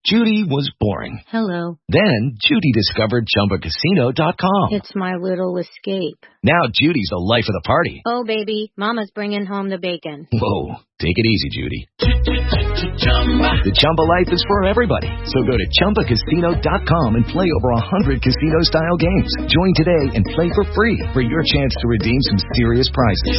Judy was boring. Hello. Then Judy discovered ChumbaCasino.com. It's my little escape. Now Judy's the life of the party. Oh, baby, mama's bringing home the bacon. Whoa, take it easy, Judy. The Chumba life is for everybody. So go to ChumbaCasino.com and play over 100 casino-style games. Join today and play for free for your chance to redeem some serious prizes.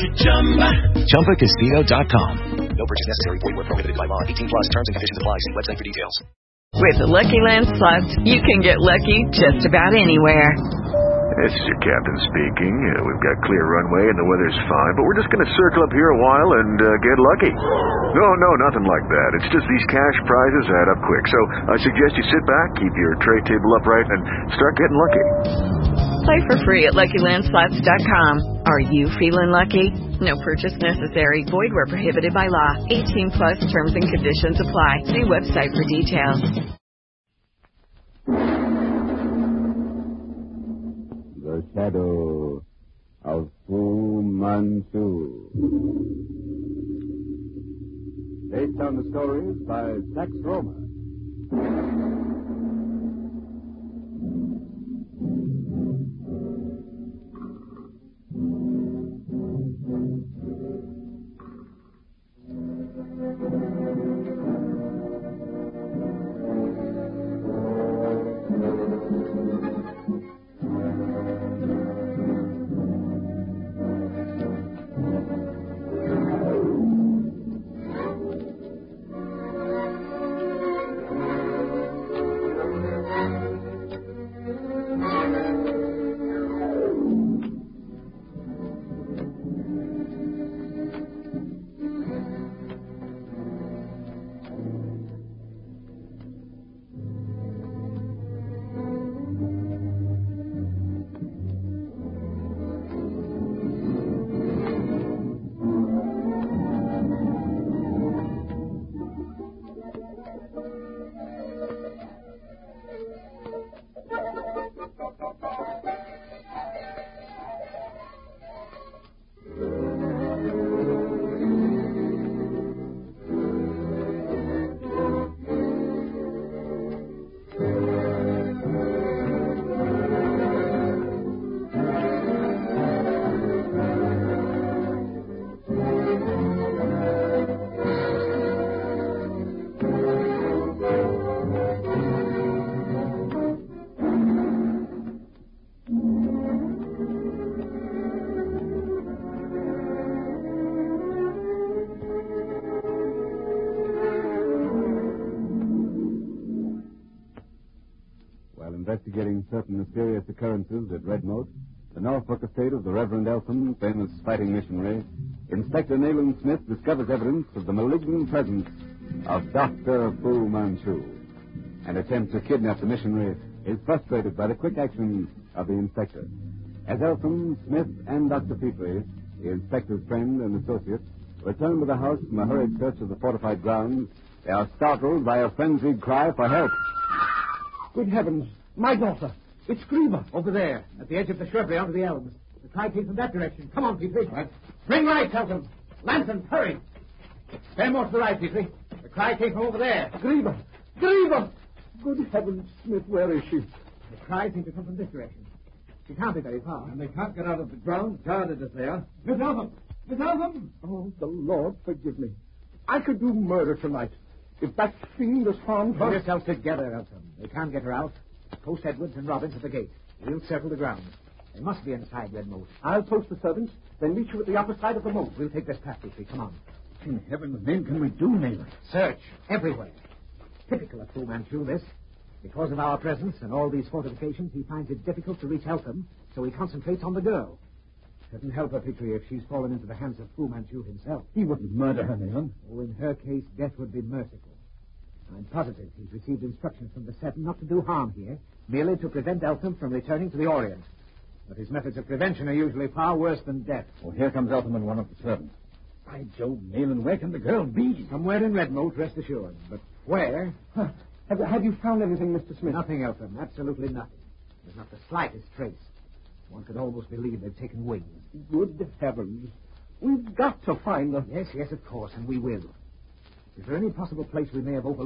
ChumbaCasino.com. No purchase necessary. Void where prohibited by law. 18+ terms and conditions apply. See website for details. With the Lucky Land Slots, you can get lucky just about anywhere. This is your captain speaking. We've got clear runway and the weather's fine, but we're just going to circle up here a while and get lucky. No, nothing like that. It's just these cash prizes add up quick. So I suggest you sit back, keep your tray table upright, and start getting lucky. Play for free at LuckyLandSlots.com. Are you feeling lucky? No purchase necessary. Void where prohibited by law. 18+ terms and conditions apply. See website for details. The Shadow of Fu Manchu. Based on the stories by Sax Rohmer. Investigating certain mysterious occurrences at Redmoat, the Norfolk estate of the Reverend Eltham, famous fighting missionary, Inspector Nayland Smith discovers evidence of the malignant presence of Dr. Fu Manchu. An attempt to kidnap the missionary is frustrated by the quick action of the inspector. As Eltham, Smith, and Dr. Petrie, the inspector's friend and associate, return to the house from a hurried search of the fortified grounds, they are startled by a frenzied cry for help. Good heavens! My daughter! It's Griever, over there, at the edge of the shrubbery under the elms. The cry came from that direction. Come on, Petrie. Right. Bring lights, Eltham. Lanterns, hurry. Bear more to the right, Petrie. The cry came from over there. Griever! Griever! Good heavens, Smith, where is she? The cry seems to come from this direction. She can't be very far. And they can't get out of the ground, guarded as they are. Miss Eltham! Miss Eltham! Oh, the Lord forgive me. I could do murder tonight. If that fiend has found her... Pull yourself together, Eltham. They can't get her out. Post Edwards and Robbins at the gate. We'll circle the grounds. They must be inside Redmoat. I'll post the servants, then meet you at the upper side of the moat. We'll take this path, Petrie. Come on. In heaven's name can we do, Nayland? Search everywhere. Typical of Fu Manchu, this. Because of our presence and all these fortifications, he finds it difficult to reach Eltham, so he concentrates on the girl. Couldn't help her, Petrie, if she's fallen into the hands of Fu Manchu himself. He wouldn't murder her, Nayland. Oh, in her case, death would be merciful. I'm positive he's received instructions from the Seven not to do harm here, merely to prevent Eltham from returning to the Orient. But his methods of prevention are usually far worse than death. Well, here comes Eltham and one of the servants. By Jove, Nayland, where can the girl be? Somewhere in Redmoat, rest assured. But where? Huh. Have you found anything, Mr. Smith? Nothing, Eltham. Absolutely nothing. There's not the slightest trace. One could almost believe they've taken wings. Good heavens. We've got to find her. Yes, of course, and we will. Is there any possible place we may have overlooked?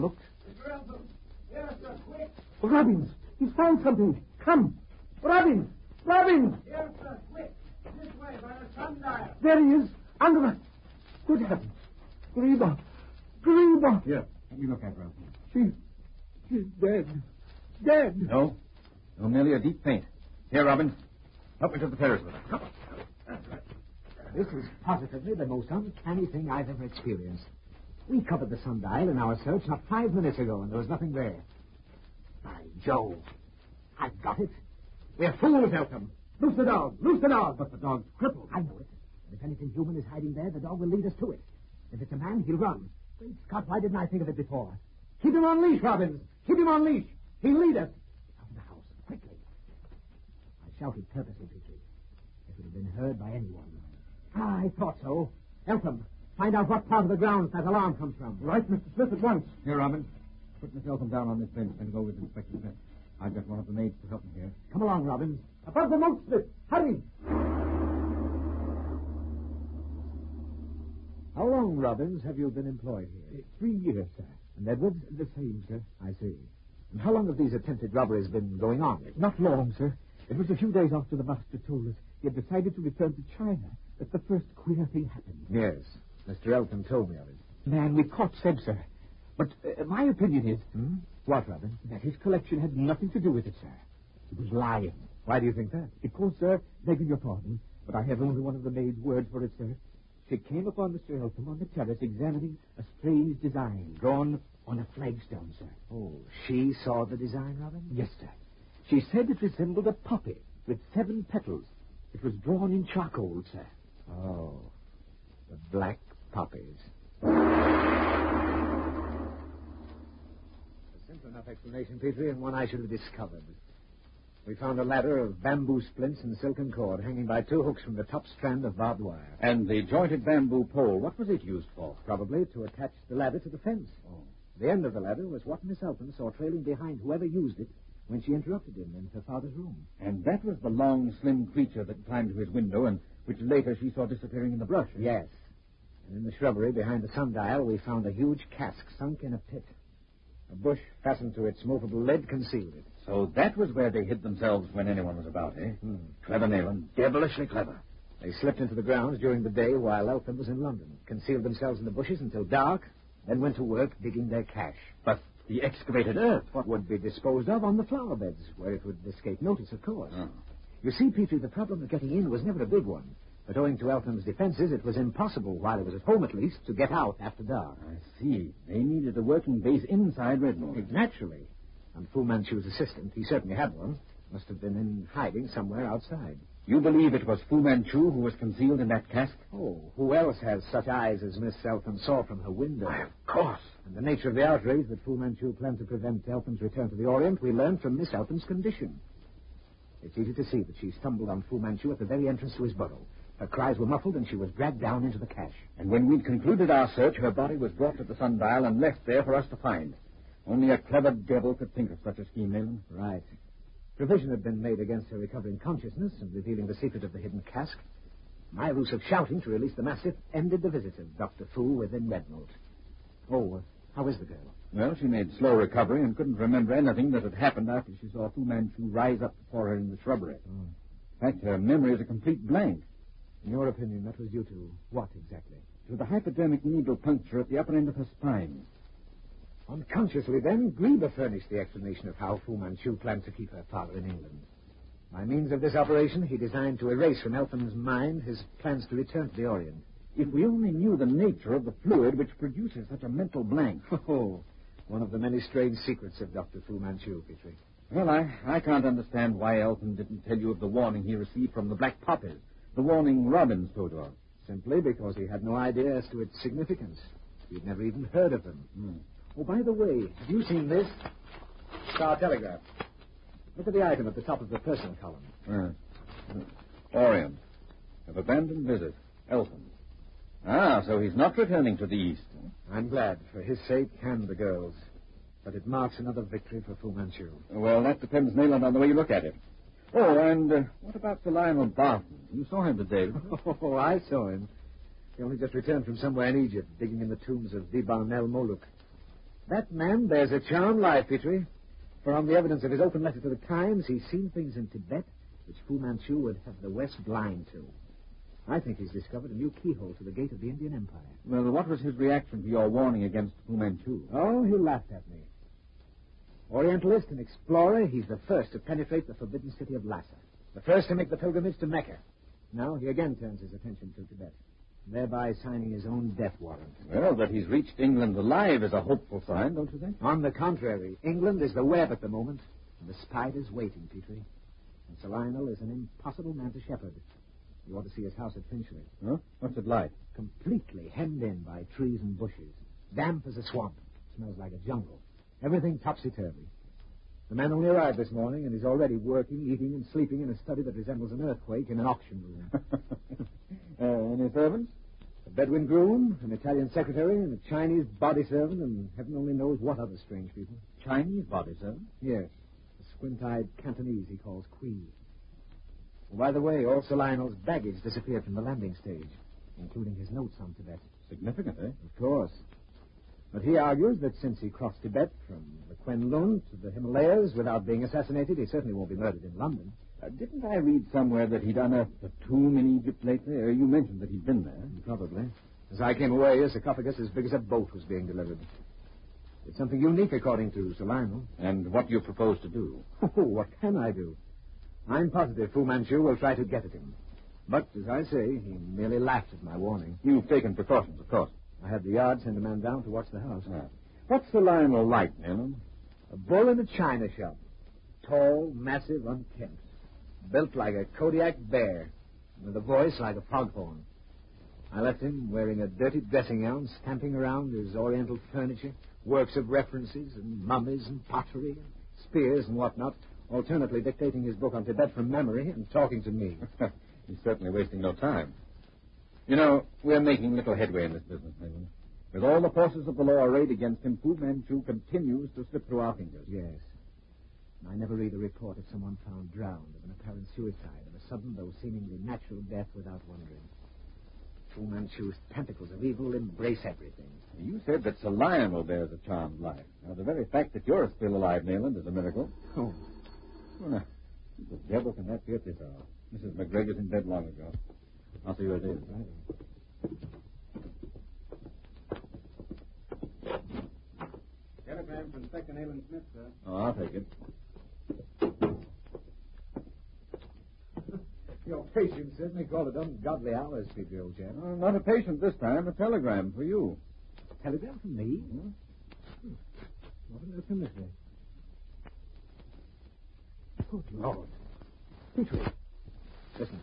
Mr. Eltham. Yes, sir, quick. Robbins, he's found something. Come. Robbins! Robbins! Yes, sir, quick. This way, by the sundial. There he is, under the... Good heavens. Greba. Greba. Here, let me look at her. She's dead. Dead. No, merely a deep faint. Here, Robin. Help me to the terrace with her. Come on. This is positively the most uncanny thing I've ever experienced. We covered the sundial in our search not 5 minutes ago, and there was nothing there. By Jove. I've got it. We're fools, Eltham. Loose the dog. Loose the dog. But the dog's crippled. I know it. And if anything human is hiding there, the dog will lead us to it. If it's a man, he'll run. Great Scott, why didn't I think of it before? Keep him on leash, Robbins. Keep him on leash. He'll lead us. Out of the house, quickly. I shouted purposely, Petrie. It would have been heard by anyone. I thought so. Eltham, find out what part of the grounds that alarm comes from. Right, Mr. Smith, at once. Here, Robin. Put Miss Eltham down on this bench and go with Inspector Smith. I've got one of the maids to help me here. Come along, Robbins. Above the moat, Smith. Hurry. How long, Robbins, have you been employed here? 3 years, sir. And Edwards? The same, sir. I see. And how long have these attempted robberies been going on? Not long, sir. It was a few days after the master told us he had decided to return to China that the first queer thing happened. Yes. Mr. Eltham told me of it. Man we caught said, sir. But my opinion is... What, Robin? That his collection had nothing to do with it, sir. He was lying. Why do you think that? Because, sir, begging your pardon, but I have only one of the maid's words for it, sir. She came upon Mr. Eltham on the terrace examining a strange design drawn on a flagstone, sir. Oh, she saw the design, Robin? Yes, sir. She said it resembled a poppy with 7 petals. It was drawn in charcoal, sir. Oh, the black poppies. A simple enough explanation, Petrie, and one I should have discovered. We found a ladder of bamboo splints and silken cord hanging by 2 hooks from the top strand of barbed wire. And the jointed bamboo pole, what was it used for? Probably to attach the ladder to the fence. Oh. The end of the ladder was what Miss Eltham saw trailing behind whoever used it when she interrupted him in her father's room. And that was the long, slim creature that climbed to his window and which later she saw disappearing in the brush. Yes. And in the shrubbery behind the sundial, we found a huge cask sunk in a pit. A bush fastened to its movable lid concealed it. So that was where they hid themselves when anyone was about, eh? Clever, Nayland. Devilishly clever. They slipped into the grounds during the day while Eltham was in London, concealed themselves in the bushes until dark, then went to work digging their cache. But the excavated earth, what would be disposed of on the flower beds, where it would escape notice, of course. Oh. You see, Petrie, the problem of getting in was never a big one. But owing to Eltham's defenses, it was impossible, while he was at home at least, to get out after dark. I see. They needed a working base inside Redmond. Naturally. And Fu Manchu's assistant, he certainly had one, must have been in hiding somewhere outside. You believe it was Fu Manchu who was concealed in that cask? Oh, who else has such eyes as Miss Eltham saw from her window? Why, of course. And the nature of the outrage that Fu Manchu planned to prevent Eltham's return to the Orient, we learned from Miss Eltham's condition. It's easy to see that she stumbled on Fu Manchu at the very entrance to his burrow. Her cries were muffled, and she was dragged down into the cache. And when we'd concluded our search, her body was brought to the sundial and left there for us to find. Only a clever devil could think of such a scheme, Nayland. Right. Provision had been made against her recovering consciousness and revealing the secret of the hidden cask. My ruse of shouting to release the mastiff ended the visit of Dr. Fu within Redmond. Oh, how is the girl? Well, she made slow recovery and couldn't remember anything that had happened after she saw Fu Manchu rise up before her in the shrubbery. In fact, her memory is a complete blank. In your opinion, that was due to what exactly? To the hypodermic needle puncture at the upper end of her spine. Unconsciously, then, Greba furnished the explanation of how Fu Manchu planned to keep her father in England. By means of this operation, he designed to erase from Eltham's mind his plans to return to the Orient. If we only knew the nature of the fluid which produces such a mental blank. Oh, one of the many strange secrets of Dr. Fu Manchu, Petrie. Well, I can't understand why Eltham didn't tell you of the warning he received from the black poppies. The warning Robbins told of. Simply because he had no idea as to its significance. He'd never even heard of them. Oh, by the way, have you seen this? Star Telegraph. Look at the item at the top of the person column. Orient. Of abandoned visit. Eltham. Ah, so he's not returning to the East. I'm glad, for his sake and the girls. But it marks another victory for Fu Manchu. Well, that depends, Nayland, on the way you look at it. Oh, and what about Sir Lionel Barton? You saw him today. Oh, I saw him. He only just returned from somewhere in Egypt, digging in the tombs of Diban el Moluk. That man bears a charmed life, Petrie. From the evidence of his open letter to the Times, he's seen things in Tibet which Fu Manchu would have the West blind to. I think he's discovered a new keyhole to the gate of the Indian Empire. Well, what was his reaction to your warning against Fu Manchu? Oh, he laughed at me. Orientalist and explorer, he's the first to penetrate the forbidden city of Lhasa. The first to make the pilgrimage to Mecca. Now he again turns his attention to Tibet, thereby signing his own death warrant. Well, that he's reached England alive is a hopeful sign, don't you think? On the contrary, England is the web at the moment, and the spider's waiting, Petrie. And Sir Lionel is an impossible man to shepherd. You ought to see his house at Finchley. Huh? What's it like? Completely hemmed in by trees and bushes. Damp as a swamp. Smells like a jungle. Everything topsy-turvy. The man only arrived this morning, and he's already working, eating, and sleeping in a study that resembles an earthquake in an auction room. Any servants? A Bedouin groom, an Italian secretary, and a Chinese body servant, and heaven only knows what other strange people. Chinese body servant? Yes. A squint-eyed Cantonese he calls Kui. Well, by the way, all Sir Lionel's baggage disappeared from the landing stage, including his notes on Tibet. Significant, eh? Of course. But he argues that since he crossed Tibet from the Kwenlun to the Himalayas without being assassinated, he certainly won't be murdered in London. Didn't I read somewhere that he'd unearthed a tomb in Egypt lately? You mentioned that he'd been there. Probably. As I came away, a sarcophagus as big as a boat was being delivered. It's something unique, according to Sir Lionel. And what do you propose to do? Oh, what can I do? I'm positive Fu Manchu will try to get at him. But, as I say, he merely laughed at my warning. You've taken precautions, of course. I had the yard send a man down to watch the house. What's Sir Lionel like, Nayland? A bull in a china shop. Tall, massive, unkempt. Built like a Kodiak bear. With a voice like a foghorn. I left him wearing a dirty dressing gown, stamping around his oriental furniture, works of references and mummies and pottery, and spears and whatnot, alternately dictating his book on Tibet from memory and talking to me. He's certainly wasting no time. You know, we're making little headway in this business, Nayland. With all the forces of the law arrayed against him, Fu Manchu continues to slip through our fingers. Yes. I never read a report of someone found drowned, of an apparent suicide, of a sudden, though seemingly natural death without wondering. Fu Manchu's tentacles of evil embrace everything. You said that Sir Lionel bears a charmed life. Now, the very fact that you're still alive, Nayland, is a miracle. Oh. Well, now, the devil can that be at this hour? Mrs. McGregor's in bed long ago. I'll see you at 8. Telegram from Inspector Nayland Smith, sir. Oh, I'll take it. Your patient certainly called it ungodly hours, Peter, old chap. Oh, not a patient this time. A telegram for you. Telegram from me? What on earth can this be? Good Lord. Petrie. Listen.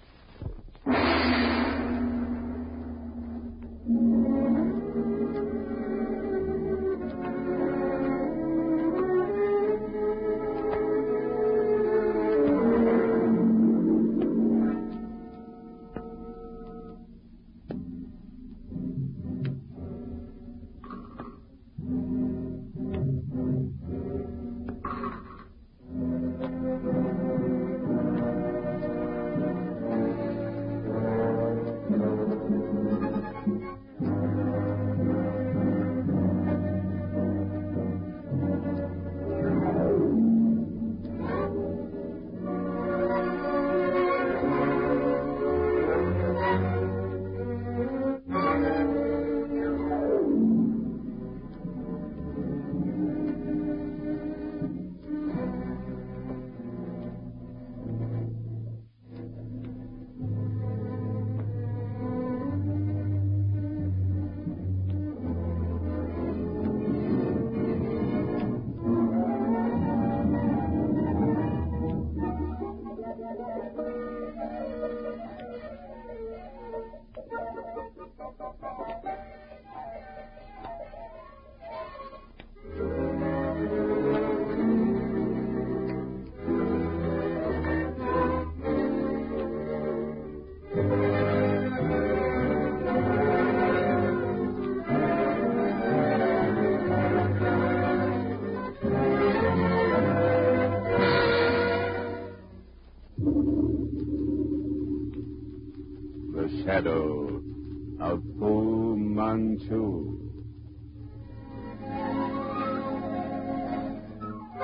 Shadow of Fu Manchu.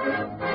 Thank you.